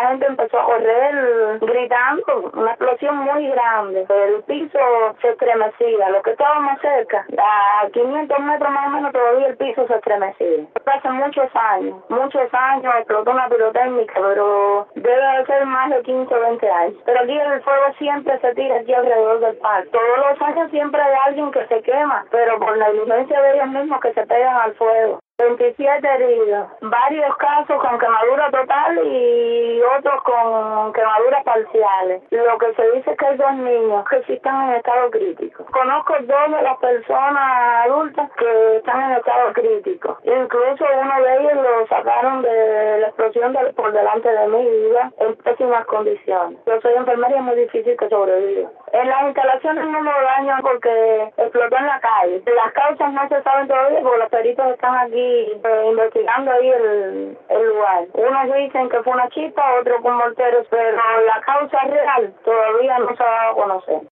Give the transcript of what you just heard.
la gente empezó a correr gritando, una explosión muy grande. El piso se estremecía, lo que estaba más cerca, a 500 metros más o menos, todavía el piso se estremecía. Hace muchos años explotó una pirotécnica, pero debe de ser más de 15 o 20 años. Pero aquí el fuego siempre se tira aquí alrededor del parque. Todos los años siempre hay alguien que se quema, pero por negligencia de ellos mismos que se pegan al fuego. 27 heridos, varios casos con quemadura total y otros con quemaduras parciales. Lo que se dice es que hay 2 niños que sí están en estado crítico. Conozco 2 de las personas adultas que están en estado crítico. Incluso uno de ellos lo sacaron de la explosión por delante de mí, iba en pésimas condiciones. Yo soy enfermera y es muy difícil que sobreviva. En las instalaciones no lo dañan porque explotó en la calle. Las causas no se saben todavía porque los peritos están aquí investigando ahí el lugar. Unos dicen que fue una chispa, otros con morteros, pero la causa real todavía no se ha dado a conocer.